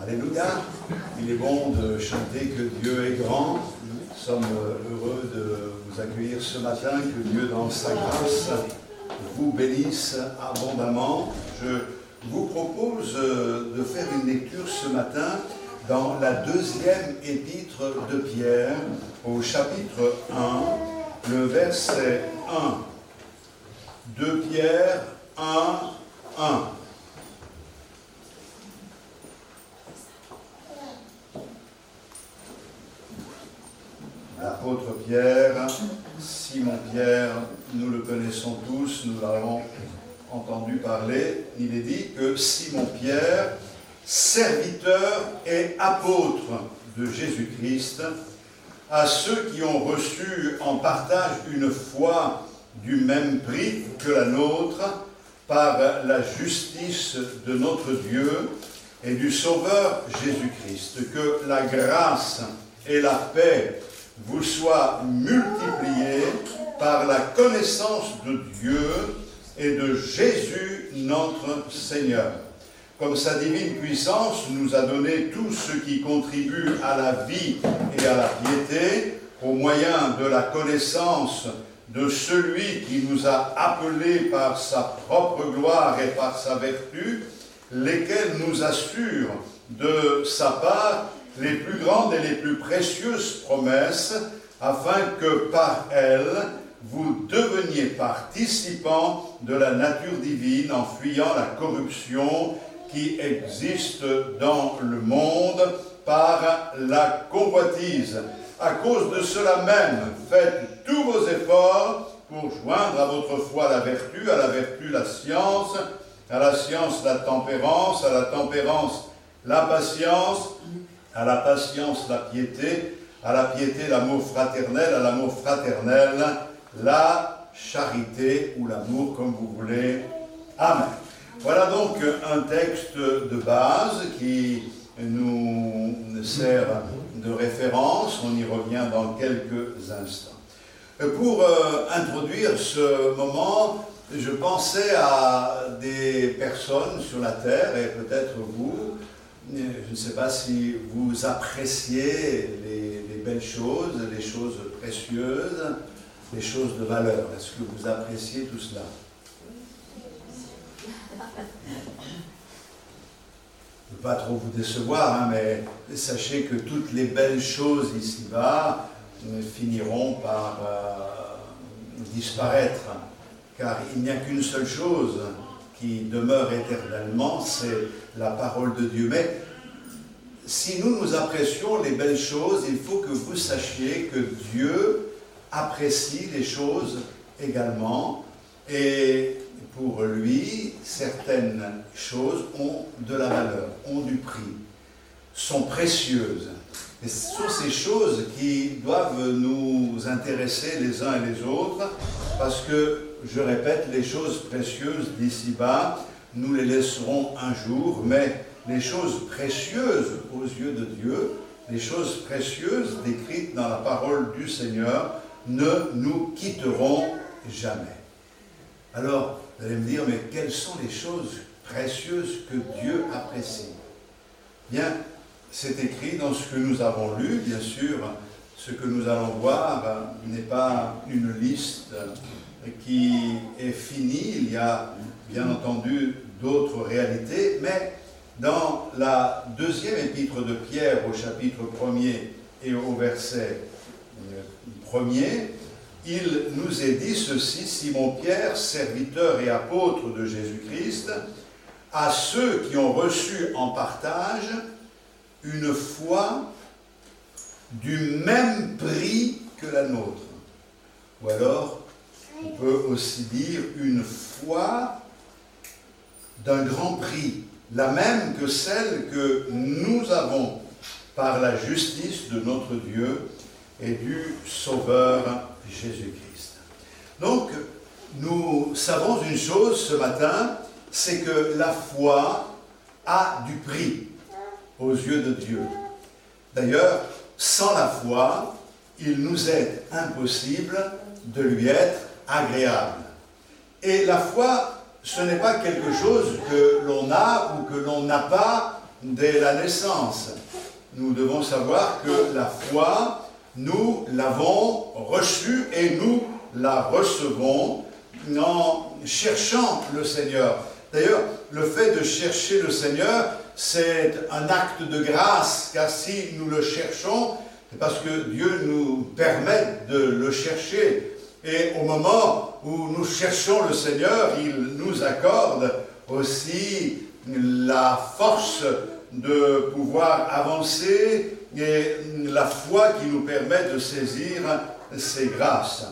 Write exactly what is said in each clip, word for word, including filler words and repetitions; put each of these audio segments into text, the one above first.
Alléluia. Il est bon de chanter que Dieu est grand. Nous sommes heureux de vous accueillir ce matin, que Dieu dans sa grâce vous bénisse abondamment. Je vous propose de faire une lecture ce matin dans la deuxième épître de Pierre, au chapitre un, le verset un. deux Pierre un, un. L'apôtre Pierre, Simon-Pierre, nous le connaissons tous, nous l'avons entendu parler. Il est dit que Simon-Pierre, serviteur et apôtre de Jésus-Christ, à ceux qui ont reçu en partage une foi du même prix que la nôtre, par la justice de notre Dieu et du Sauveur Jésus-Christ. Que la grâce et la paix vous soient multipliées par la connaissance de Dieu et de Jésus notre Seigneur. Comme sa divine puissance nous a donné tout ce qui contribue à la vie et à la piété, au moyen de la connaissance de celui qui nous a appelés par sa propre gloire et par sa vertu, lesquels nous assurent de sa part les plus grandes et les plus précieuses promesses, afin que par elles, vous deveniez participants de la nature divine en fuyant la corruption qui existe dans le monde par la convoitise. À cause de cela même, faites tous vos efforts pour joindre à votre foi la vertu, à la vertu la science, à la science la tempérance, à la tempérance la patience, à la patience la piété, à la piété l'amour fraternel, à l'amour fraternel la charité ou l'amour comme vous voulez. Amen. Voilà donc un texte de base qui nous sert de référence. On y revient dans quelques instants. Pour euh, introduire ce moment, je pensais à des personnes sur la terre, et peut-être vous, je ne sais pas si vous appréciez les, les belles choses, les choses précieuses, les choses de valeur. Est-ce que vous appréciez tout cela? Je ne veux pas trop vous décevoir, hein, mais sachez que toutes les belles choses ici-bas finiront par euh, disparaître, car il n'y a qu'une seule chose qui demeure éternellement, c'est la parole de Dieu. Mais si nous nous apprécions les belles choses, il faut que vous sachiez que Dieu apprécie les choses également, et pour lui, certaines choses ont de la valeur, ont du prix, sont précieuses. Et ce sont ces choses qui doivent nous intéresser les uns et les autres, parce que, je répète, les choses précieuses d'ici-bas, nous les laisserons un jour, mais les choses précieuses aux yeux de Dieu, les choses précieuses décrites dans la parole du Seigneur, ne nous quitteront jamais. Alors, vous allez me dire, mais quelles sont les choses précieuses que Dieu apprécie? Bien, c'est écrit dans ce que nous avons lu, bien sûr. Ce que nous allons voir n'est pas une liste qui est finie. Il y a bien entendu d'autres réalités, mais dans la deuxième épître de Pierre, au chapitre premier et au verset premier, il nous est dit ceci: Simon-Pierre, serviteur et apôtre de Jésus-Christ, à ceux qui ont reçu en partage une foi du même prix que la nôtre. Ou alors, on peut aussi dire une foi d'un grand prix, la même que celle que nous avons par la justice de notre Dieu et du Sauveur Jésus-Christ. Donc, nous savons une chose ce matin, c'est que la foi a du prix aux yeux de Dieu. D'ailleurs, sans la foi, il nous est impossible de lui être agréable. Et la foi, ce n'est pas quelque chose que l'on a ou que l'on n'a pas dès la naissance. Nous devons savoir que la foi, nous l'avons reçue et nous la recevons en cherchant le Seigneur. D'ailleurs, le fait de chercher le Seigneur, c'est un acte de grâce, car si nous le cherchons, c'est parce que Dieu nous permet de le chercher. Et au moment où nous cherchons le Seigneur, il nous accorde aussi la force de pouvoir avancer et la foi qui nous permet de saisir ces grâces.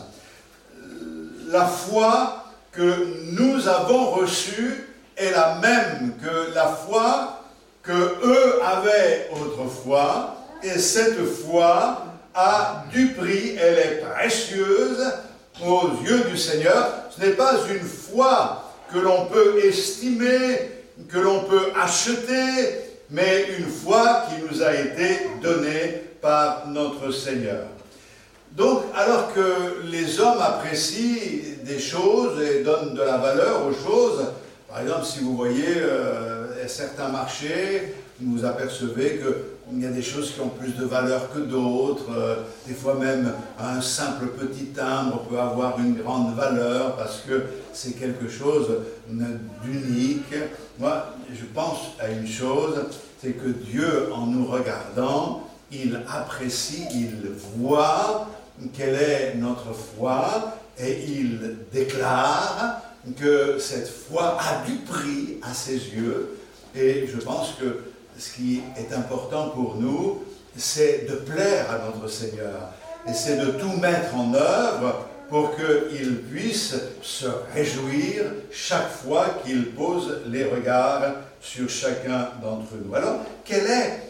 La foi que nous avons reçue est la même que la foi que eux avaient autrefois, et cette foi a du prix, elle est précieuse aux yeux du Seigneur. Ce n'est pas une foi que l'on peut estimer, que l'on peut acheter, mais une foi qui nous a été donnée par notre Seigneur. Donc, alors que les hommes apprécient des choses et donnent de la valeur aux choses, par exemple, si vous voyez euh, certains marchés, vous apercevez qu'il y a des choses qui ont plus de valeur que d'autres. Euh, des fois même, un simple petit timbre peut avoir une grande valeur parce que c'est quelque chose d'unique. Moi, je pense à une chose, c'est que Dieu, en nous regardant, il apprécie, il voit quelle est notre foi et il déclare que cette foi a du prix à ses yeux. Et je pense que ce qui est important pour nous, c'est de plaire à notre Seigneur. Et c'est de tout mettre en œuvre pour qu'il puisse se réjouir chaque fois qu'il pose les regards sur chacun d'entre nous. Alors, quelle est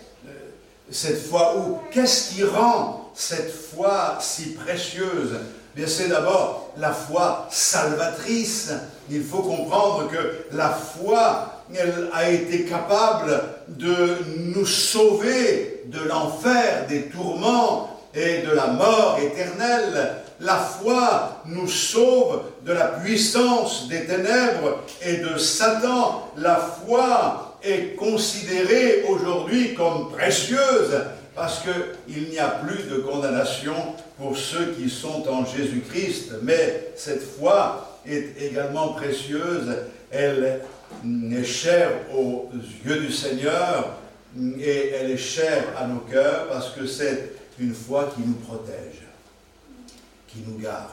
cette foi ou qu'est-ce qui rend cette foi si précieuse? Bien, c'est d'abord la foi salvatrice. Il faut comprendre que la foi, elle a été capable de nous sauver de l'enfer, des tourments et de la mort éternelle. La foi nous sauve de la puissance des ténèbres et de Satan. La foi est considérée aujourd'hui comme précieuse parce qu'il n'y a plus de condamnation pour ceux qui sont en Jésus-Christ. Mais cette foi est également précieuse. Elle est chère aux yeux du Seigneur et elle est chère à nos cœurs parce que c'est une foi qui nous protège, qui nous garde.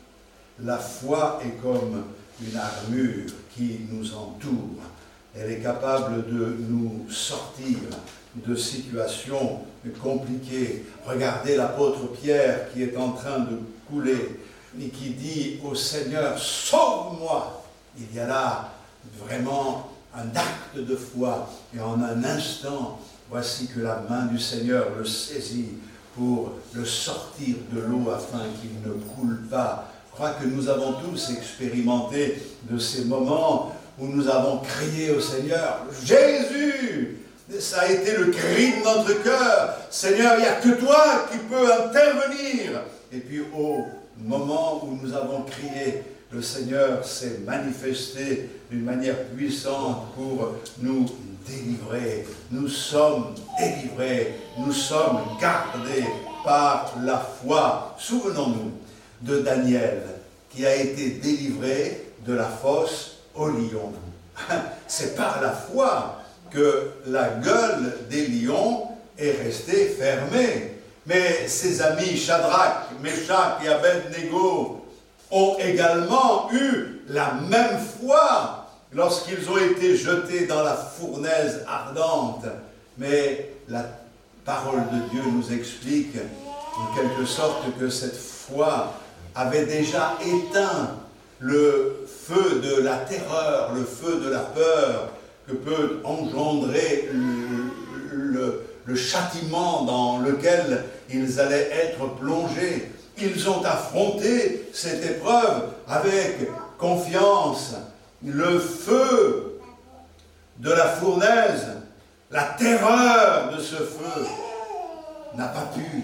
La foi est comme une armure qui nous entoure. Elle est capable de nous sortir de situations compliquées. Regardez l'apôtre Pierre qui est en train de couler et qui dit au Seigneur, sauve-moi. Il y a là vraiment un acte de foi et en un instant, voici que la main du Seigneur le saisit pour le sortir de l'eau afin qu'il ne coule pas. Je crois que nous avons tous expérimenté de ces moments où nous avons crié au Seigneur, Jésus! Ça a été le cri de notre cœur. Seigneur, il n'y a que toi qui peux intervenir. Et puis au moment où nous avons crié, le Seigneur s'est manifesté d'une manière puissante pour nous délivrer. Nous sommes délivrés, nous sommes gardés par la foi. Souvenons-nous de Daniel qui a été délivré de la fosse au lion. C'est par la foi que la gueule des lions est restée fermée. Mais ses amis Shadrach, Meshach et Abednego ont également eu la même foi lorsqu'ils ont été jetés dans la fournaise ardente. Mais la parole de Dieu nous explique en quelque sorte que cette foi avait déjà éteint le feu de la terreur, le feu de la peur que peut engendrer le, le, le châtiment dans lequel ils allaient être plongés. Ils ont affronté cette épreuve avec confiance. Le feu de la fournaise, la terreur de ce feu n'a pas pu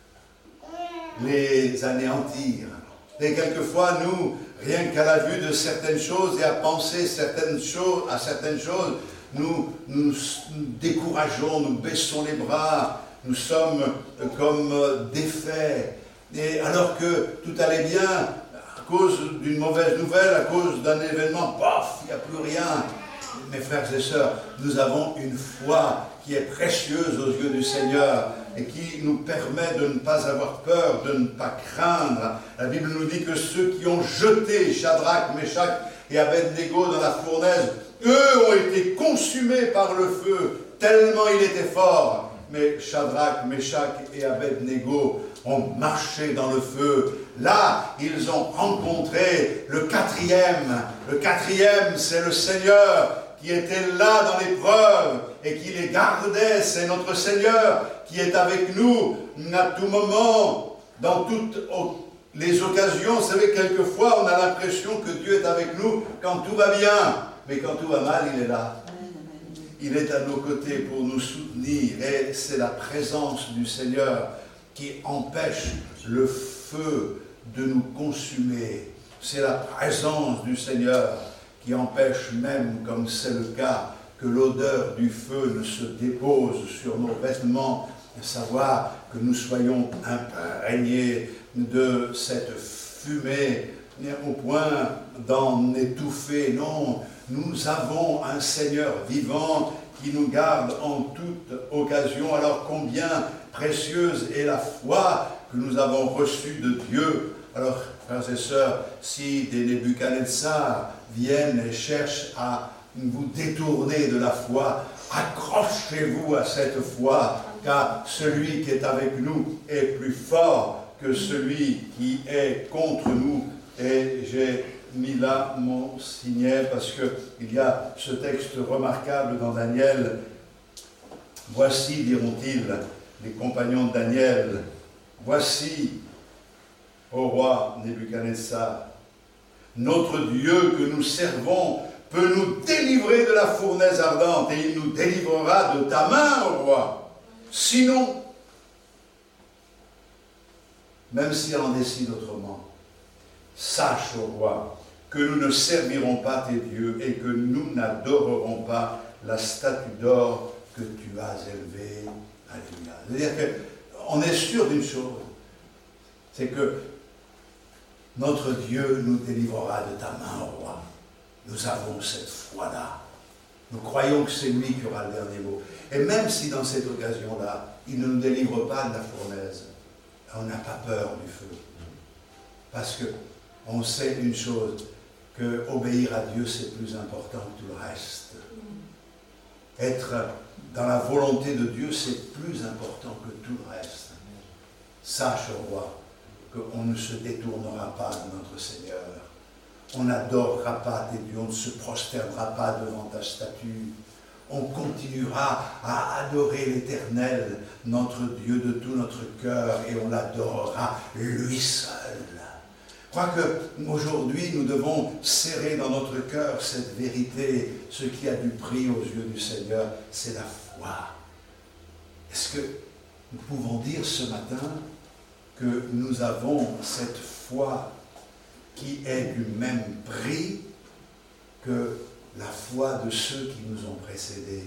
les anéantir. Et quelquefois, nous, rien qu'à la vue de certaines choses et à penser certaines choses, à certaines choses, nous nous décourageons, nous baissons les bras, nous sommes comme défaits. Et alors que tout allait bien, à cause d'une mauvaise nouvelle, à cause d'un événement, paf, il n'y a plus rien. Mes frères et sœurs, nous avons une foi qui est précieuse aux yeux du Seigneur et qui nous permet de ne pas avoir peur, de ne pas craindre. La Bible nous dit que ceux qui ont jeté Shadrach, Meshach et Abednego dans la fournaise, eux ont été consumés par le feu, tellement il était fort. Mais Shadrach, Meshach et Abednego ont marché dans le feu. Là, ils ont rencontré le quatrième. Le quatrième, c'est le Seigneur qui était là dans l'épreuve et qui les gardait. C'est notre Seigneur qui est avec nous à tout moment, dans toutes les occasions. Vous savez, quelquefois, on a l'impression que Dieu est avec nous quand tout va bien. Mais quand tout va mal, il est là. Il est à nos côtés pour nous soutenir. Et c'est la présence du Seigneur qui empêche le feu de nous consumer. C'est la présence du Seigneur qui empêche même, comme c'est le cas, que l'odeur du feu ne se dépose sur nos vêtements, à savoir que nous soyons imprégnés de cette fumée au point d'en étouffer. Non, nous avons un Seigneur vivant qui nous garde en toute occasion. Alors combien précieuse est la foi que nous avons reçue de Dieu. Alors, frères et sœurs, si des Nebuchadnezzar viennent et cherchent à vous détourner de la foi, accrochez-vous à cette foi, car celui qui est avec nous est plus fort que celui qui est contre nous. Et j'ai mis là mon signet parce qu'il y a ce texte remarquable dans Daniel. Voici, diront-ils, les compagnons de Daniel, voici, ô roi Nebuchadnezzar, notre Dieu que nous servons peut nous délivrer de la fournaise ardente et il nous délivrera de ta main, ô roi. Sinon, même si elle en décide autrement, sache, ô roi, que nous ne servirons pas tes dieux et que nous n'adorerons pas la statue d'or que tu as élevée. Alléluia. C'est-à-dire qu'on est sûr d'une chose, c'est que notre Dieu nous délivrera de ta main, ô roi. Nous avons cette foi-là. Nous croyons que c'est lui qui aura le dernier mot. Et même si dans cette occasion-là, il ne nous délivre pas de la fournaise, on n'a pas peur du feu. Parce qu'on sait une chose, que obéir à Dieu, c'est plus important que tout le reste. Être dans la volonté de Dieu, c'est plus important que tout le reste. Sache, ô roi, qu'on ne se détournera pas de notre Seigneur. On n'adorera pas tes dieux, on ne se prosternera pas devant ta statue. On continuera à adorer l'Éternel, notre Dieu, de tout notre cœur, et on l'adorera lui seul. Je crois qu'aujourd'hui, nous devons serrer dans notre cœur cette vérité. Ce qui a du prix aux yeux du Seigneur, c'est la foi. Est-ce que nous pouvons dire ce matin que nous avons cette foi qui est du même prix que la foi de ceux qui nous ont précédés?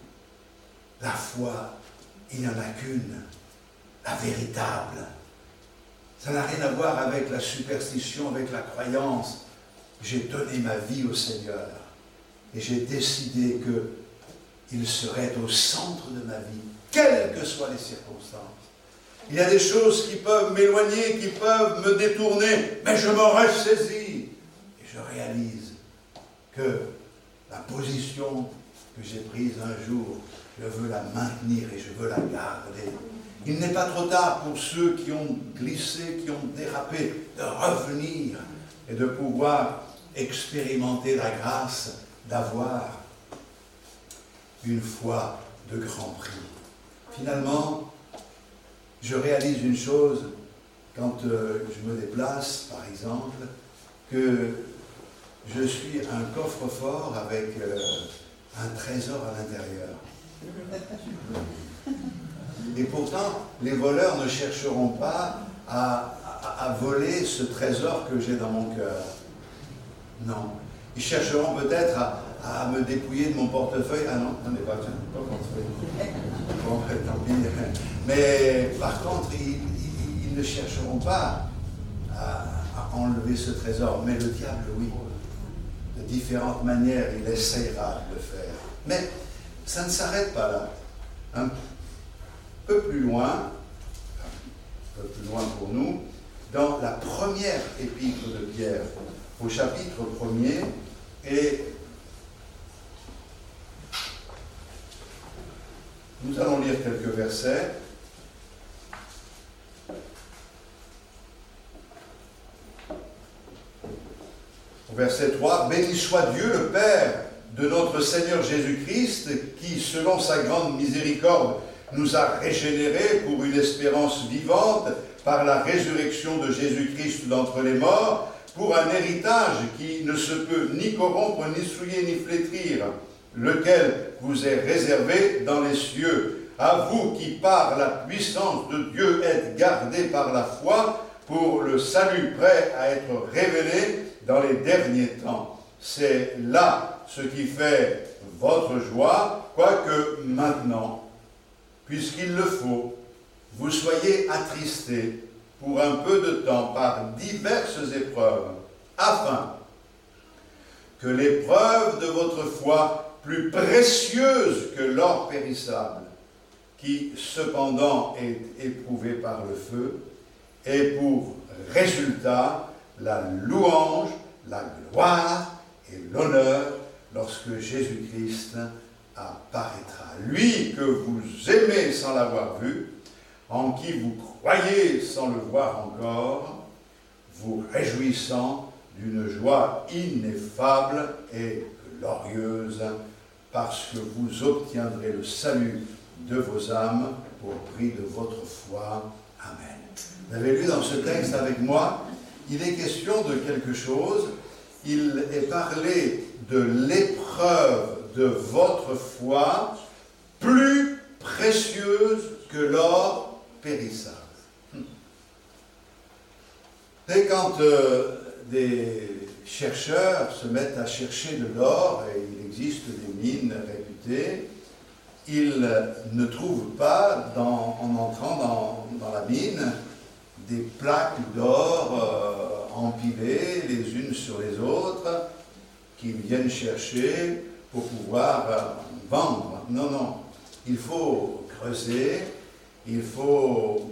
La foi, il n'y en a qu'une, la véritable. Ça n'a rien à voir avec la superstition, avec la croyance. J'ai donné ma vie au Seigneur et j'ai décidé qu'il serait au centre de ma vie, quelles que soient les circonstances. Il y a des choses qui peuvent m'éloigner, qui peuvent me détourner, mais je me ressaisis et je réalise que la position que j'ai prise un jour, je veux la maintenir et je veux la garder. Il n'est pas trop tard pour ceux qui ont glissé, qui ont dérapé, de revenir et de pouvoir expérimenter la grâce d'avoir une foi de grand prix. Finalement, je réalise une chose quand euh, je me déplace, par exemple, que je suis un coffre-fort avec euh, un trésor à l'intérieur. Et pourtant, les voleurs ne chercheront pas à, à, à voler ce trésor que j'ai dans mon cœur. Non. Ils chercheront peut-être à, à me dépouiller de mon portefeuille. Ah non, on n'est pas, pas portefeuille. Bon, tant pis. Mais par contre, ils, ils, ils ne chercheront pas à, à enlever ce trésor. Mais le diable, oui. De différentes manières, il essayera de le faire. Mais ça ne s'arrête pas là. Un peu plus loin, un peu plus loin pour nous, dans la première épître de Pierre, au chapitre premier, et nous allons lire quelques versets. Au verset trois, « Béni soit Dieu le Père de notre Seigneur Jésus-Christ, qui, selon sa grande miséricorde, nous a régénérés pour une espérance vivante par la résurrection de Jésus-Christ d'entre les morts, pour un héritage qui ne se peut ni corrompre, ni souiller, ni flétrir, lequel vous est réservé dans les cieux. À vous qui, par la puissance de Dieu, êtes gardés par la foi pour le salut prêt à être révélé dans les derniers temps. C'est là ce qui fait votre joie, quoique maintenant, puisqu'il le faut, vous soyez attristés pour un peu de temps par diverses épreuves, afin que l'épreuve de votre foi, plus précieuse que l'or périssable, qui cependant est éprouvé par le feu, ait pour résultat la louange, la gloire et l'honneur lorsque Jésus-Christ apparaîtra. Lui que vous aimez sans l'avoir vu, en qui vous croyez sans le voir encore, vous réjouissant d'une joie ineffable et glorieuse, parce que vous obtiendrez le salut de vos âmes au prix de votre foi. Amen. Vous avez lu dans ce texte avec moi, il est question de quelque chose, il est parlé de l'épreuve de votre foi, plus précieuse que l'or périssable. Et quand euh, des chercheurs se mettent à chercher de l'or, et il existe des mines réputées, ils ne trouvent pas, dans, en entrant dans, dans la mine, des plaques d'or euh, empilées les unes sur les autres, qu'ils viennent chercher pour pouvoir euh, vendre. Non, non. Il faut creuser, il faut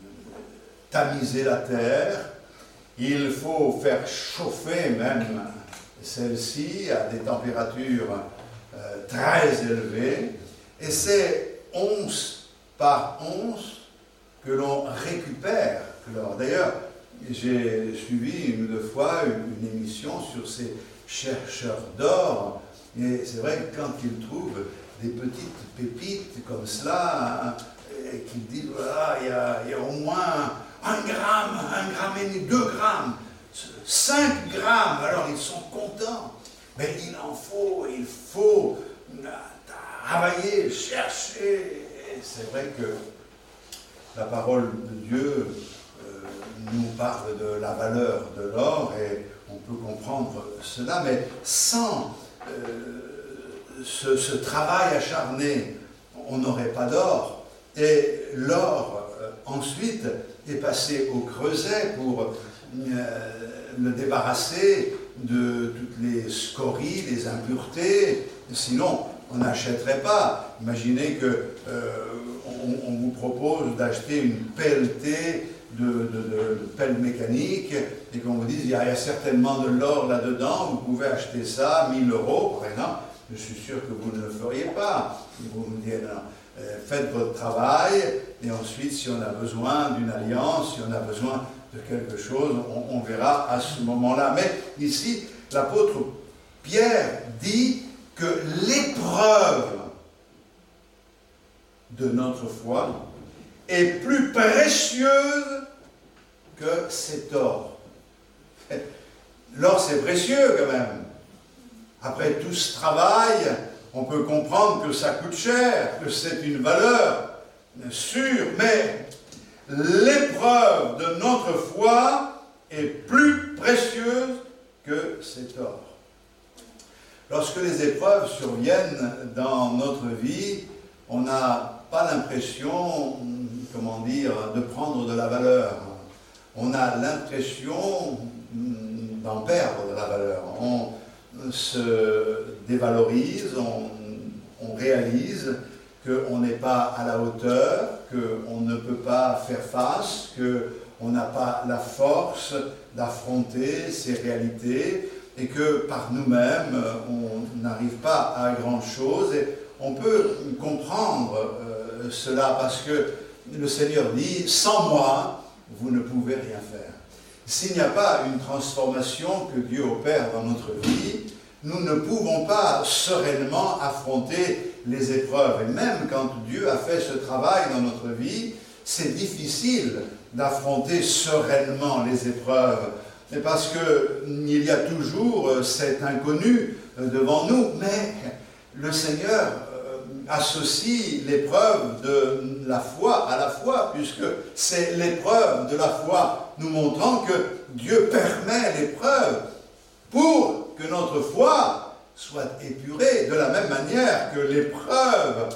tamiser la terre, il faut faire chauffer même celle-ci à des températures euh, très élevées, et c'est once par once que l'on récupère l'or. D'ailleurs, j'ai suivi une ou deux fois une, une émission sur ces chercheurs d'or, et c'est vrai que quand ils trouvent des petites pépites comme cela, et qu'ils disent voilà, il y a, il y a au moins un gramme, un gramme et demi, deux grammes, cinq grammes, alors ils sont contents. Mais il en faut, il faut travailler, chercher. Et c'est vrai que la parole de Dieu euh, nous parle de la valeur de l'or et on peut comprendre cela, mais sans euh, ce, ce travail acharné, on n'aurait pas d'or. Et l'or, euh, ensuite, est passé au creuset pour euh, le débarrasser de toutes les scories, les impuretés. Sinon, on n'achèterait pas. Imaginez que euh, on, on vous propose d'acheter une pelletée de, de, de, de pelle mécanique et qu'on vous dise il y, a, il y a certainement de l'or là-dedans, vous pouvez acheter ça, mille euros par exemple. Je suis sûr que vous ne le feriez pas. Vous me dites non. Euh, faites votre travail, et ensuite, si on a besoin d'une alliance, si on a besoin de quelque chose, on, on verra à ce moment-là. Mais ici, l'apôtre Pierre dit que l'épreuve de notre foi est plus précieuse que cet or. L'or, c'est précieux quand même. Après tout ce travail, on peut comprendre que ça coûte cher, que c'est une valeur sûre, mais l'épreuve de notre foi est plus précieuse que cet or. Lorsque les épreuves surviennent dans notre vie, on n'a pas l'impression, comment dire, de prendre de la valeur. On a l'impression d'en perdre de la valeur. On se dévalorise, on, on réalise qu'on n'est pas à la hauteur, qu'on ne peut pas faire face, qu'on n'a pas la force d'affronter ces réalités et que par nous-mêmes, on n'arrive pas à grand-chose. Et on peut comprendre euh, cela parce que le Seigneur dit « Sans moi, vous ne pouvez rien faire ». S'il n'y a pas une transformation que Dieu opère dans notre vie, nous ne pouvons pas sereinement affronter les épreuves. Et même quand Dieu a fait ce travail dans notre vie, c'est difficile d'affronter sereinement les épreuves. C'est parce qu'il y a toujours cet inconnu devant nous, mais le Seigneur associe l'épreuve de la foi à la foi, puisque c'est l'épreuve de la foi nous montrant que Dieu permet l'épreuve pour que notre foi soit épurée, de la même manière que l'épreuve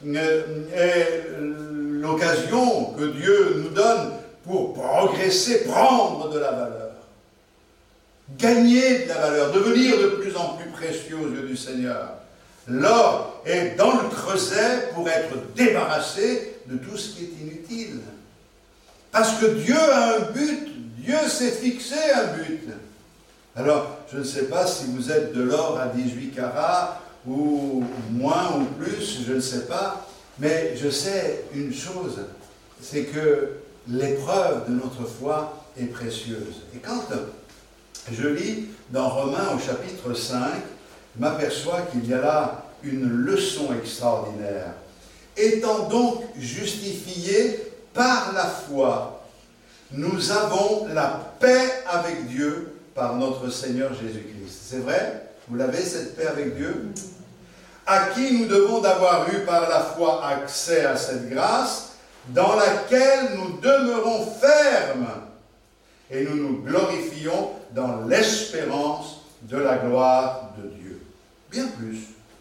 est l'occasion que Dieu nous donne pour progresser, prendre de la valeur, gagner de la valeur, devenir de plus en plus précieux aux yeux du Seigneur. L'or est dans le creuset pour être débarrassé de tout ce qui est inutile. Parce que Dieu a un but, Dieu s'est fixé un but. Alors, je ne sais pas si vous êtes de l'or à dix-huit carats, ou moins ou plus, je ne sais pas, mais je sais une chose, c'est que l'épreuve de notre foi est précieuse. Et quand je lis dans Romains au chapitre cinq, je m'aperçois qu'il y a là une leçon extraordinaire. Étant donc justifiés par la foi, nous avons la paix avec Dieu par notre Seigneur Jésus-Christ. C'est vrai? Vous l'avez, cette paix avec Dieu? À qui nous devons d'avoir eu par la foi accès à cette grâce, dans laquelle nous demeurons fermes et nous nous glorifions dans l'espérance de la gloire de Dieu. Bien plus,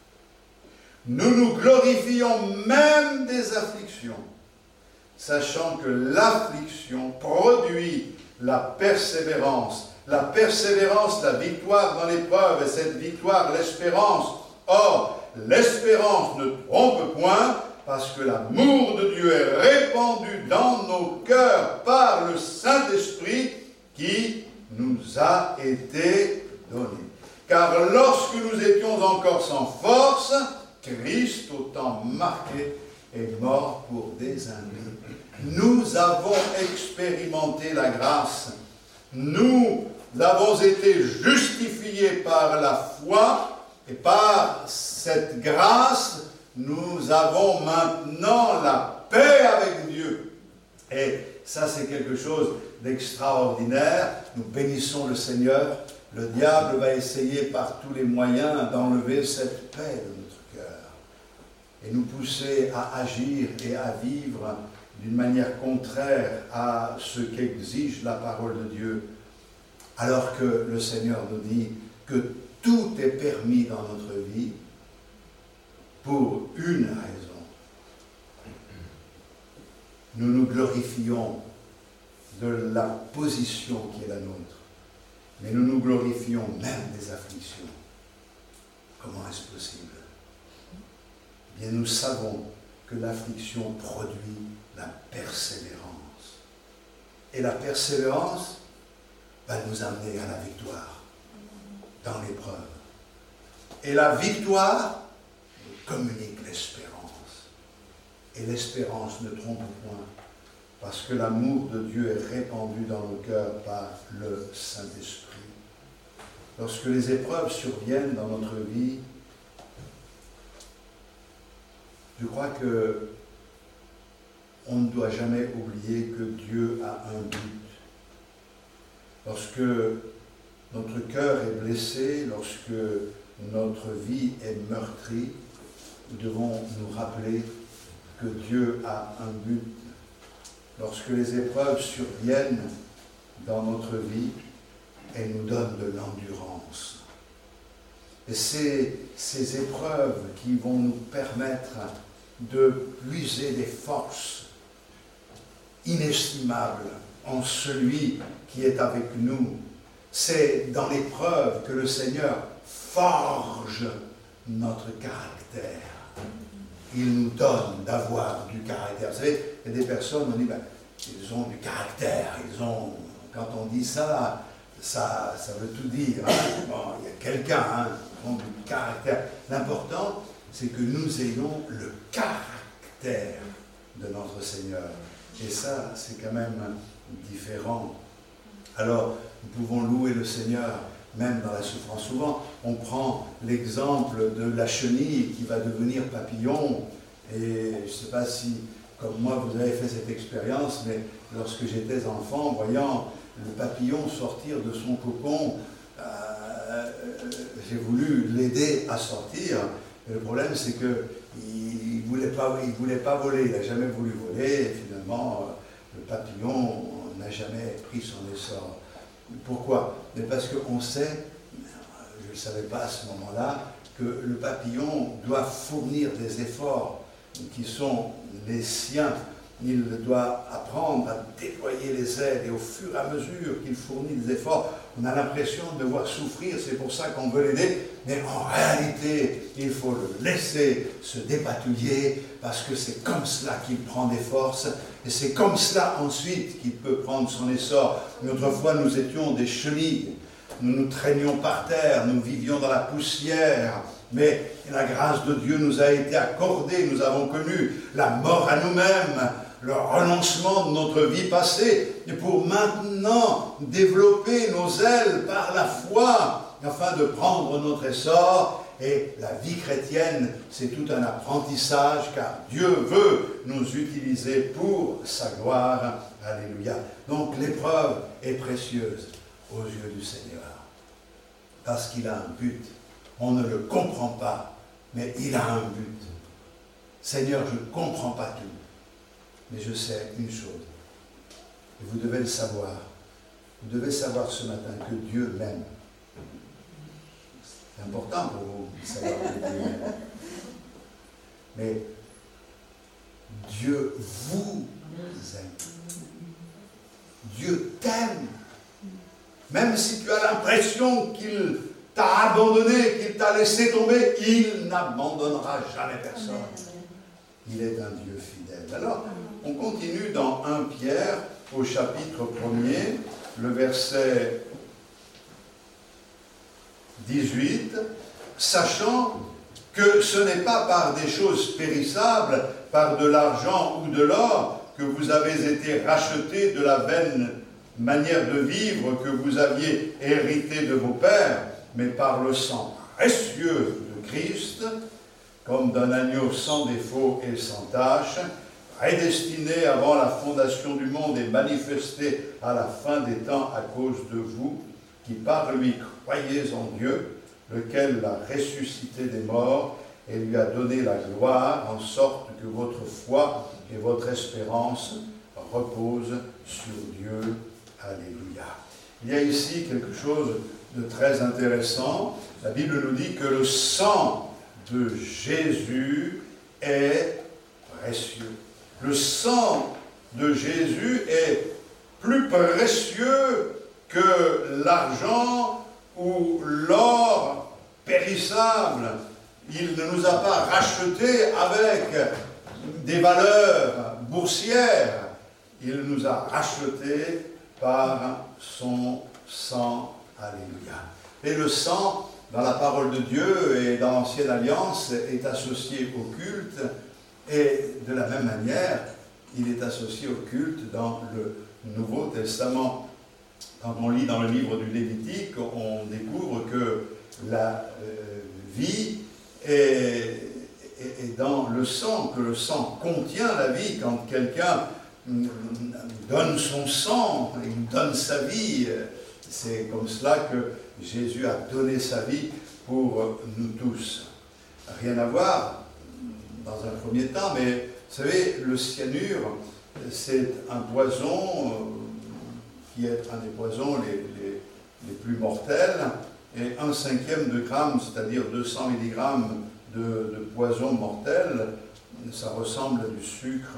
nous nous glorifions même des afflictions, sachant que l'affliction produit la persévérance, la persévérance, la victoire dans l'épreuve, et cette victoire, l'espérance. Or, l'espérance ne trompe point, parce que l'amour de Dieu est répandu dans nos cœurs par le Saint-Esprit qui nous a été donné. Car lorsque nous étions encore sans force, Christ, au temps marqué, est mort pour des amis. Nous avons expérimenté la grâce. Nous avons été justifiés par la foi, et par cette grâce, nous avons maintenant la paix avec Dieu. Et ça, c'est quelque chose d'extraordinaire. Nous bénissons le Seigneur. Le diable va essayer par tous les moyens d'enlever cette paix de notre cœur et nous pousser à agir et à vivre d'une manière contraire à ce qu'exige la parole de Dieu, alors que le Seigneur nous dit que tout est permis dans notre vie pour une raison. Nous nous glorifions de la position qui est la nôtre, mais nous nous glorifions même des afflictions. Comment est-ce possible? Eh bien, nous savons que l'affliction produit la persévérance. Et la persévérance va nous amener à la victoire dans l'épreuve. Et la victoire communique l'espérance. Et l'espérance ne trompe point, parce que l'amour de Dieu est répandu dans nos cœurs par le Saint-Esprit. Lorsque les épreuves surviennent dans notre vie, je crois que on ne doit jamais oublier que Dieu a un but. Lorsque notre cœur est blessé, lorsque notre vie est meurtrie, nous devons nous rappeler que Dieu a un but. Lorsque les épreuves surviennent dans notre vie, elles nous donnent de l'endurance. Et Et c'est ces épreuves qui vont nous permettre de puiser des forces inestimables en celui qui est avec nous. C'est dans l'épreuve que le Seigneur forge notre caractère. Il nous donne d'avoir du caractère. Vous savez, il y a des personnes, on dit, ben, ils ont du caractère, ils ont, quand on dit ça, ça, ça veut tout dire. Hein. Bon, il y a quelqu'un, hein, ils ont du caractère. L'important, c'est que nous ayons le caractère de notre Seigneur. Et ça, c'est quand même différent. Alors, nous pouvons louer le Seigneur, même dans la souffrance. Souvent, on prend l'exemple de la chenille qui va devenir papillon. Et je ne sais pas si, comme moi, vous avez fait cette expérience, mais lorsque j'étais enfant, voyant le papillon sortir de son cocon, euh, j'ai voulu l'aider à sortir. Et le problème, c'est qu'il ne voulait pas, il voulait pas voler, il n'a jamais voulu voler. Et finalement, le papillon n'a jamais pris son essor. Pourquoi? Mais parce qu'on sait, je ne le savais pas à ce moment-là, que le papillon doit fournir des efforts qui sont les siens. Il doit apprendre à déployer les ailes et au fur et à mesure qu'il fournit des efforts, on a l'impression de devoir souffrir, c'est pour ça qu'on veut l'aider, mais en réalité, il faut le laisser se dépatouiller parce que c'est comme cela qu'il prend des forces et c'est comme cela ensuite qu'il peut prendre son essor. Une autre fois, nous étions des chenilles, nous nous traînions par terre, nous vivions dans la poussière, mais la grâce de Dieu nous a été accordée, nous avons connu la mort à nous-mêmes, le renoncement de notre vie passée, et pour maintenant développer nos ailes par la foi, afin de prendre notre essor. Et la vie chrétienne, c'est tout un apprentissage, car Dieu veut nous utiliser pour sa gloire. Alléluia. Donc l'épreuve est précieuse aux yeux du Seigneur, parce qu'il a un but. On ne le comprend pas, mais il a un but. Seigneur, je ne comprends pas tout, mais je sais une chose, et vous devez le savoir. Vous devez savoir ce matin que Dieu m'aime. C'est important pour vous de savoir que Dieu m'aime. Mais Dieu vous aime. Dieu t'aime. Même si tu as l'impression qu'il t'a abandonné, qu'il t'a laissé tomber, il n'abandonnera jamais personne. Il est un Dieu fidèle. Alors, on continue dans premier Pierre, au chapitre premier, le verset dix-huit, sachant que ce n'est pas par des choses périssables, par de l'argent ou de l'or, que vous avez été rachetés de la vaine manière de vivre que vous aviez hérité de vos pères, mais par le sang précieux de Christ, comme d'un agneau sans défaut et sans tache, prédestiné avant la fondation du monde et manifesté à la fin des temps à cause de vous, qui par lui croyez en Dieu, lequel l'a ressuscité des morts et lui a donné la gloire, en sorte que votre foi et votre espérance reposent sur Dieu. Alléluia. Il y a ici quelque chose de très intéressant. La Bible nous dit que le sang de Jésus est précieux. Le sang de Jésus est plus précieux que l'argent ou l'or périssable. Il ne nous a pas rachetés avec des valeurs boursières. Il nous a rachetés par son sang. Alléluia. Et le sang, dans la parole de Dieu et dans l'Ancienne Alliance, est associé au culte. Et de la même manière, il est associé au culte dans le Nouveau Testament. Quand on lit dans le livre du Lévitique, on découvre que la euh, vie est, est, est dans le sang, que le sang contient la vie. Quand quelqu'un donne son sang, il donne sa vie, c'est comme cela que Jésus a donné sa vie pour nous tous. Rien à voir dans un premier temps, mais vous savez, le cyanure, c'est un poison qui est un des poisons les, les, les plus mortels, et un cinquième de gramme, c'est-à-dire deux cents milligrammes de, de poison mortel, ça ressemble à du sucre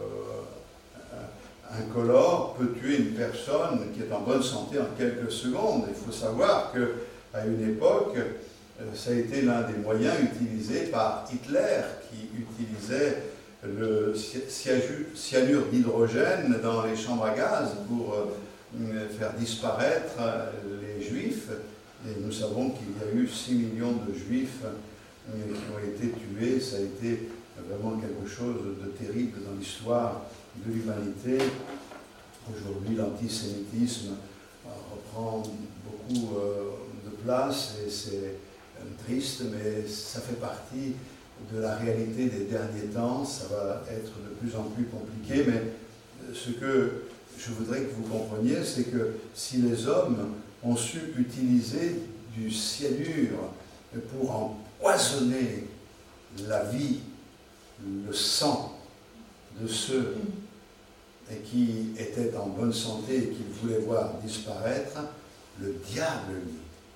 euh, incolore, peut tuer une personne qui est en bonne santé en quelques secondes. Il faut savoir qu'à une époque, ça a été l'un des moyens utilisés par Hitler, qui utilisait le cyanure d'hydrogène dans les chambres à gaz pour faire disparaître les Juifs. Et nous savons qu'il y a eu six millions de Juifs qui ont été tués. Ça a été vraiment quelque chose de terrible dans l'histoire de l'humanité. Aujourd'hui, l'antisémitisme reprend beaucoup de place et c'est triste, mais ça fait partie de la réalité des derniers temps. Ça va être de plus en plus compliqué, mais ce que je voudrais que vous compreniez, c'est que si les hommes ont su utiliser du cyanure pour empoisonner la vie, le sang de ceux et qui étaient en bonne santé et qui voulaient voir disparaître, le diable, lui,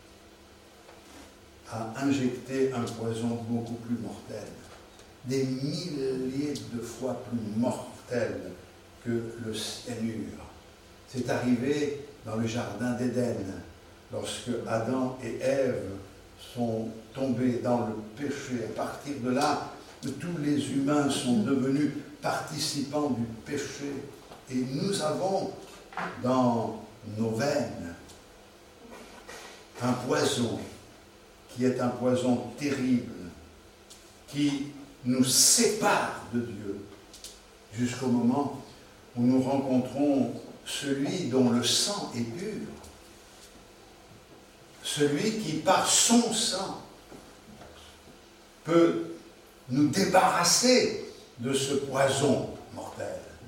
a injecté un poison beaucoup plus mortel, des milliers de fois plus mortel que le cyanure. C'est arrivé dans le jardin d'Éden, lorsque Adam et Ève sont tombés dans le péché. À partir de là, tous les humains sont devenus participants du péché. Et nous avons dans nos veines un poison qui est un poison terrible, qui nous sépare de Dieu, jusqu'au moment où nous rencontrons celui dont le sang est pur, celui qui, par son sang, peut nous débarrasser de ce poison mortel.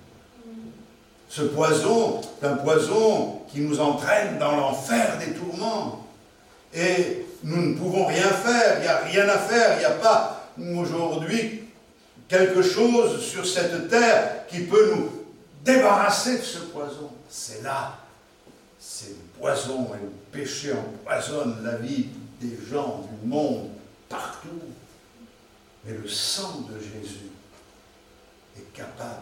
Ce poison est un poison qui nous entraîne dans l'enfer des tourments. Et nous ne pouvons rien faire, il n'y a rien à faire, il n'y a pas aujourd'hui quelque chose sur cette terre qui peut nous débarrasser de ce poison. C'est là, c'est le poison et le péché empoisonne la vie des gens, du monde, partout. Mais le sang de Jésus est capable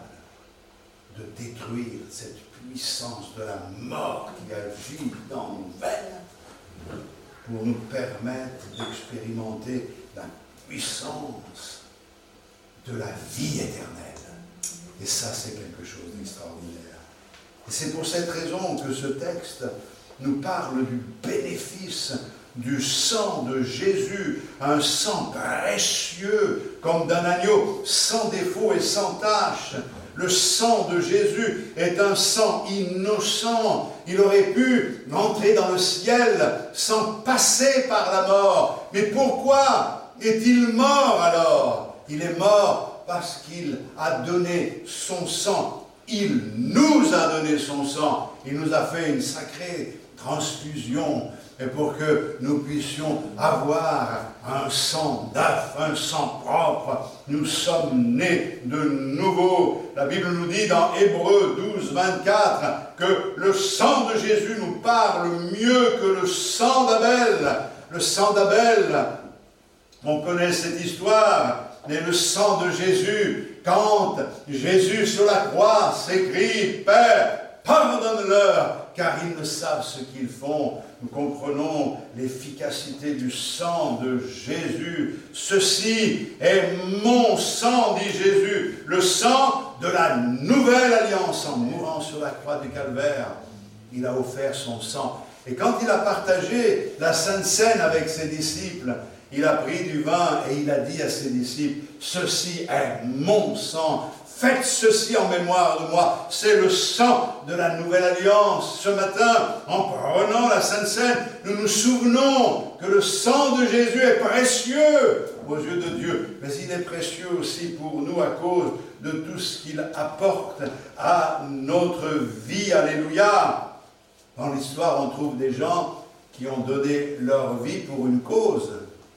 de détruire cette puissance de la mort qui agit dans nos veines pour nous permettre d'expérimenter la puissance de la vie éternelle. Et ça, c'est quelque chose d'extraordinaire. Et c'est pour cette raison que ce texte nous parle du bénéfice du sang de Jésus, un sang précieux, comme d'un agneau, sans défaut et sans tache. Le sang de Jésus est un sang innocent. Il aurait pu entrer dans le ciel sans passer par la mort. Mais pourquoi est-il mort alors? Il est mort parce qu'il a donné son sang. Il nous a donné son sang. Il nous a fait une sacrée transfusion. Et pour que nous puissions avoir un sang d'œuf, un sang propre, nous sommes nés de nouveau. La Bible nous dit dans Hébreux douze, vingt-quatre que le sang de Jésus nous parle mieux que le sang d'Abel. Le sang d'Abel, on connaît cette histoire, mais le sang de Jésus, quand Jésus sur la croix s'écrie « Père, pardonne-leur, car ils ne savent ce qu'ils font ». Nous comprenons l'efficacité du sang de Jésus. Ceci est mon sang, dit Jésus, le sang de la nouvelle alliance. En mourant sur la croix du Calvaire, il a offert son sang. Et quand il a partagé la Sainte Seine avec ses disciples, il a pris du vin et il a dit à ses disciples, « Ceci est mon sang. Faites ceci en mémoire de moi. » C'est le sang de la nouvelle alliance. Ce matin, en prenant la Sainte Seine, nous nous souvenons que le sang de Jésus est précieux aux yeux de Dieu. Mais il est précieux aussi pour nous à cause de tout ce qu'il apporte à notre vie. Alléluia. Dans l'histoire, on trouve des gens qui ont donné leur vie pour une cause.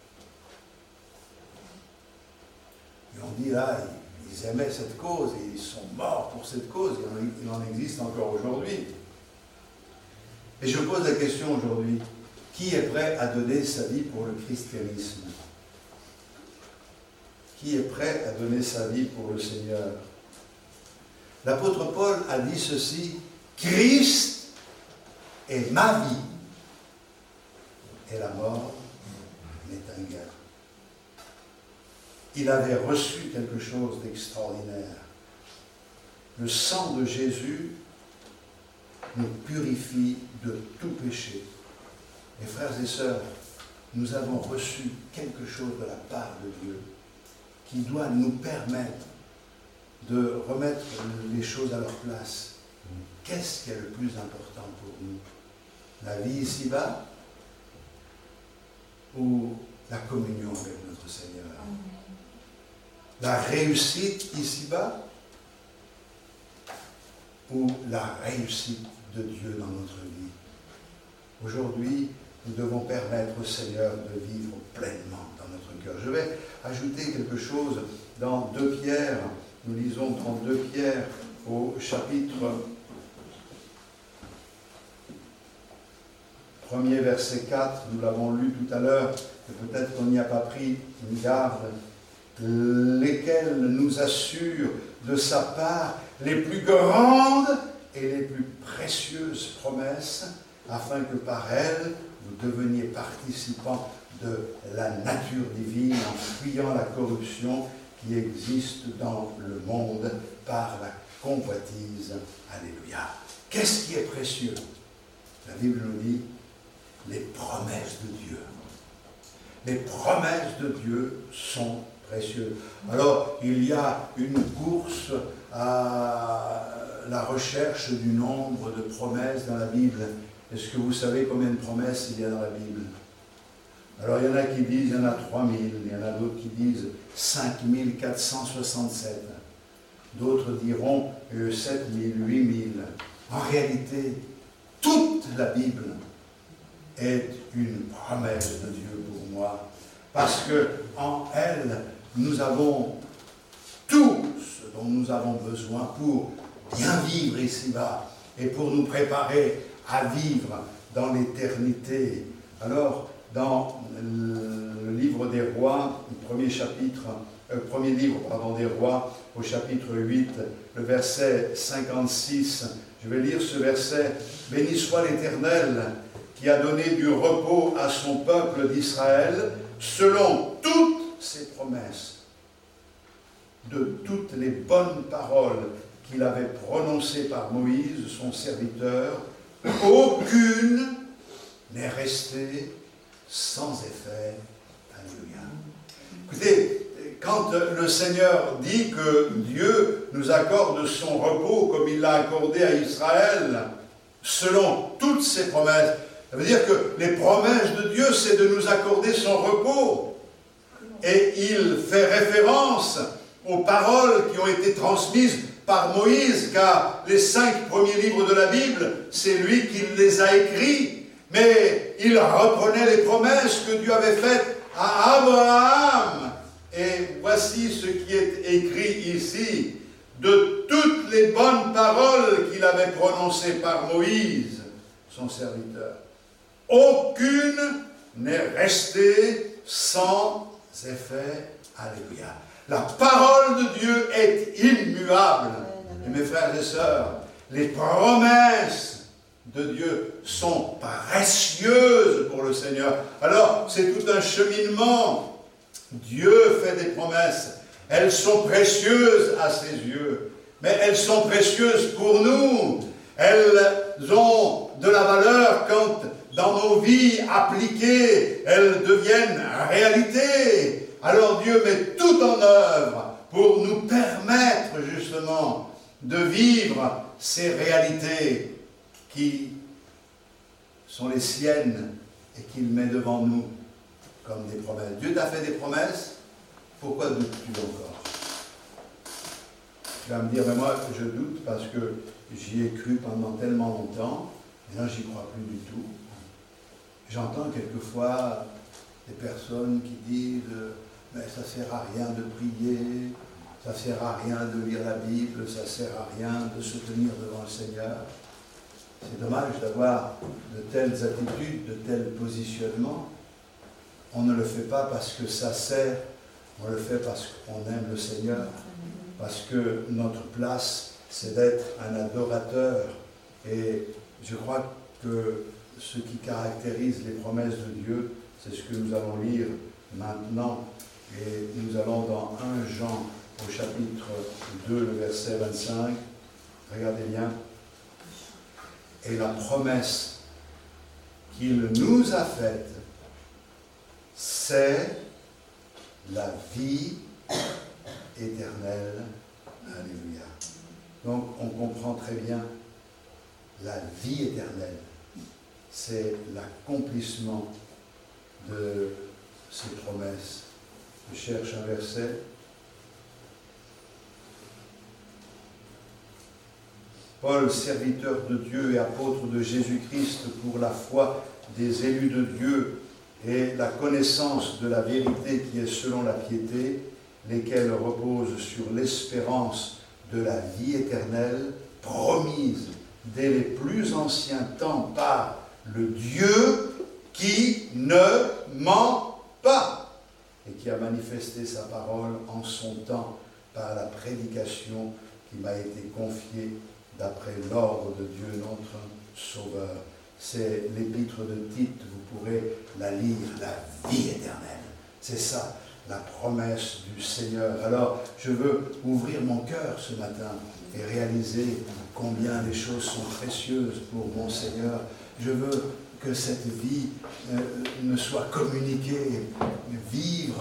Et on dit là, ils aimaient cette cause et ils sont morts pour cette cause. Il en existe encore aujourd'hui. Et je pose la question aujourd'hui, Qui est prêt à donner sa vie pour le christianisme? Qui est prêt à donner sa vie pour le Seigneur? L'apôtre Paul a dit ceci: Christ est ma vie, et la mort m'est un gain. Il avait reçu quelque chose d'extraordinaire. Le sang de Jésus nous purifie de tout péché. Mes frères et sœurs, nous avons reçu quelque chose de la part de Dieu qui doit nous permettre de remettre les choses à leur place. Qu'est-ce qui est le plus important pour nous? La vie ici-bas ou la communion avec notre Seigneur? La réussite ici-bas ou la réussite de Dieu dans notre vie? Aujourd'hui, nous devons permettre au Seigneur de vivre pleinement dans notre cœur. Je vais ajouter quelque chose dans deux Pierre. Nous lisons dans deux Pierre au chapitre premier, verset quatre. Nous l'avons lu tout à l'heure, et peut-être qu'on n'y a pas pris une garde. Lesquels nous assurent de sa part les plus grandes et les plus précieuses promesses, afin que par elles, vous deveniez participants de la nature divine en fuyant la corruption qui existe dans le monde par la convoitise. Alléluia. Qu'est-ce qui est précieux? La Bible nous dit les promesses de Dieu. Les promesses de Dieu sont précieuses. Alors, il y a une course à la recherche du nombre de promesses dans la Bible. Est-ce que vous savez combien de promesses il y a dans la Bible? Alors, il y en a qui disent, il y en a trois mille, il y en a d'autres qui disent cinq mille quatre cent soixante-sept. D'autres diront euh, sept mille, huit mille. En réalité, toute la Bible est une promesse de Dieu pour moi. Parce que en elle, nous avons tout ce dont nous avons besoin pour bien vivre ici-bas et pour nous préparer à vivre dans l'éternité. Alors, dans le livre des rois, le premier chapitre, euh, premier livre pardon, des rois, au chapitre huit, le verset cinquante-six, je vais lire ce verset. « Béni soit l'Éternel qui a donné du repos à son peuple d'Israël, selon toutes ses promesses, de toutes les bonnes paroles qu'il avait prononcées par Moïse, son serviteur, aucune n'est restée sans effet. » Alléluia. Écoutez, quand le Seigneur dit que Dieu nous accorde son repos comme il l'a accordé à Israël, selon toutes ses promesses, ça veut dire que les promesses de Dieu, c'est de nous accorder son repos. Et il fait référence aux paroles qui ont été transmises par Moïse, car les cinq premiers livres de la Bible, c'est lui qui les a écrits. Mais il reprenait les promesses que Dieu avait faites à Abraham. Et voici ce qui est écrit ici, de toutes les bonnes paroles qu'il avait prononcées par Moïse, son serviteur. Aucune n'est restée sans effet. Alléluia. La parole de Dieu est immuable. Et mes frères et sœurs, les promesses de Dieu sont précieuses pour le Seigneur. Alors, c'est tout un cheminement. Dieu fait des promesses. Elles sont précieuses à ses yeux. Mais elles sont précieuses pour nous. Elles ont de la valeur quand, dans nos vies appliquées, elles deviennent réalité. Alors Dieu met tout en œuvre pour nous permettre justement de vivre ces réalités qui sont les siennes et qu'il met devant nous comme des promesses. Dieu t'a fait des promesses, pourquoi doutes-tu encore? Tu vas me dire, mais moi je doute parce que j'y ai cru pendant tellement longtemps, et là j'y crois plus du tout. J'entends quelquefois des personnes qui disent, mais ça ne sert à rien de prier, ça ne sert à rien de lire la Bible, ça ne sert à rien de se tenir devant le Seigneur. C'est dommage d'avoir de telles attitudes, de tels positionnements. On ne le fait pas parce que ça sert, on le fait parce qu'on aime le Seigneur, parce que notre place, c'est d'être un adorateur. Et je crois que ce qui caractérise les promesses de Dieu, c'est ce que nous allons lire maintenant. Et nous allons dans premier Jean, au chapitre deux, le verset vingt-cinq. Regardez bien. Et la promesse qu'il nous a faite, c'est la vie éternelle. Alléluia. Donc on comprend très bien la vie éternelle. C'est l'accomplissement de ces promesses. Je cherche un verset. Paul, serviteur de Dieu et apôtre de Jésus-Christ pour la foi des élus de Dieu et la connaissance de la vérité qui est selon la piété, lesquels reposent sur l'espérance de la vie éternelle, promise dès les plus anciens temps par le Dieu qui ne ment pas et qui a manifesté sa parole en son temps par la prédication qui m'a été confiée d'après l'ordre de Dieu, notre Sauveur. C'est l'épître de Tite, vous pourrez la lire, la vie éternelle. C'est ça, la promesse du Seigneur. Alors, je veux ouvrir mon cœur ce matin et réaliser combien les choses sont précieuses pour mon Seigneur. Je veux que cette vie euh, me soit communiquée. Vivre,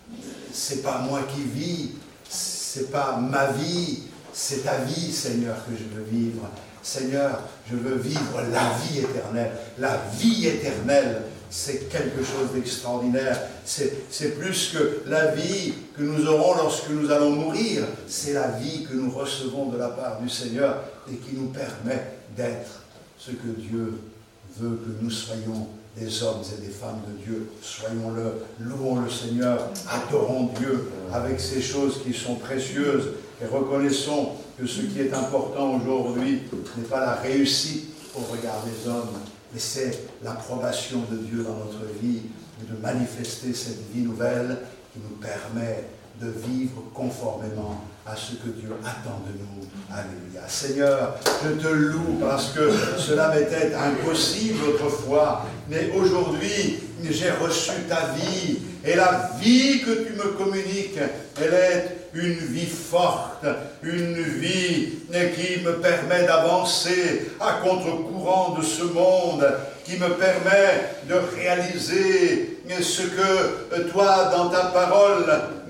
c'est pas moi qui vis, c'est pas ma vie, c'est ta vie, Seigneur, que je veux vivre. Seigneur, je veux vivre la vie éternelle. La vie éternelle, c'est quelque chose d'extraordinaire. C'est, c'est plus que la vie que nous aurons lorsque nous allons mourir. C'est la vie que nous recevons de la part du Seigneur et qui nous permet d'être ce que Dieu veut que nous soyons, des hommes et des femmes de Dieu. Soyons-le, louons le Seigneur, adorons Dieu avec ces choses qui sont précieuses et reconnaissons que ce qui est important aujourd'hui n'est pas la réussite au regard des hommes, mais c'est l'approbation de Dieu dans notre vie et de manifester cette vie nouvelle qui nous permet de vivre conformément à ce que Dieu attend de nous. Alléluia. Seigneur, je te loue parce que cela m'était impossible autrefois, mais aujourd'hui, j'ai reçu ta vie, et la vie que tu me communiques, elle est une vie forte, une vie qui me permet d'avancer à contre-courant de ce monde, qui me permet de réaliser ce que toi, dans ta parole,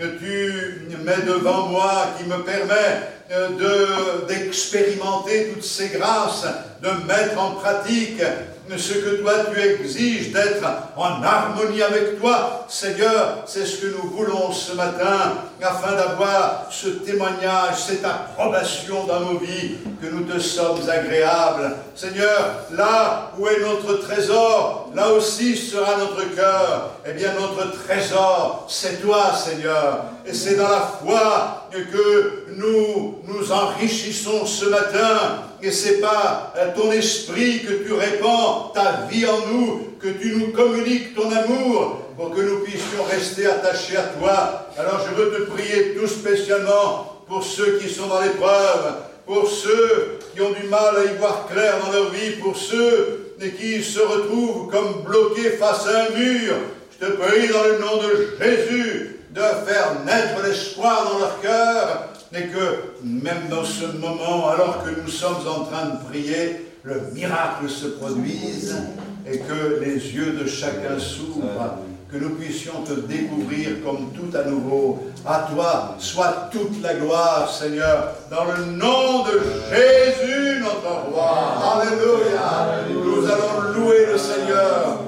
tu mets devant moi, qui me permet de, d'expérimenter toutes ces grâces, de mettre en pratique ce que toi tu exiges, d'être en harmonie avec toi. Seigneur, c'est ce que nous voulons ce matin, afin d'avoir ce témoignage, cette approbation dans nos vies, que nous te sommes agréables. Seigneur, là où est notre trésor, là aussi sera notre cœur. Eh bien, notre trésor, c'est toi, Seigneur. Et c'est dans la foi que nous nous enrichissons ce matin. Et c'est pas ton esprit que tu répands, ta vie en nous, que tu nous communiques ton amour, pour que nous puissions rester attachés à toi. Alors je veux te prier tout spécialement pour ceux qui sont dans l'épreuve, pour ceux qui ont du mal à y voir clair dans leur vie, pour ceux qui se retrouvent comme bloqués face à un mur. Je te prie dans le nom de Jésus de faire naître l'espoir dans leur cœur, et que même dans ce moment, alors que nous sommes en train de prier, le miracle se produise et que les yeux de chacun s'ouvrent, que nous puissions te découvrir comme tout à nouveau. À toi soit toute la gloire, Seigneur, dans le nom de Jésus, notre roi. Alléluia.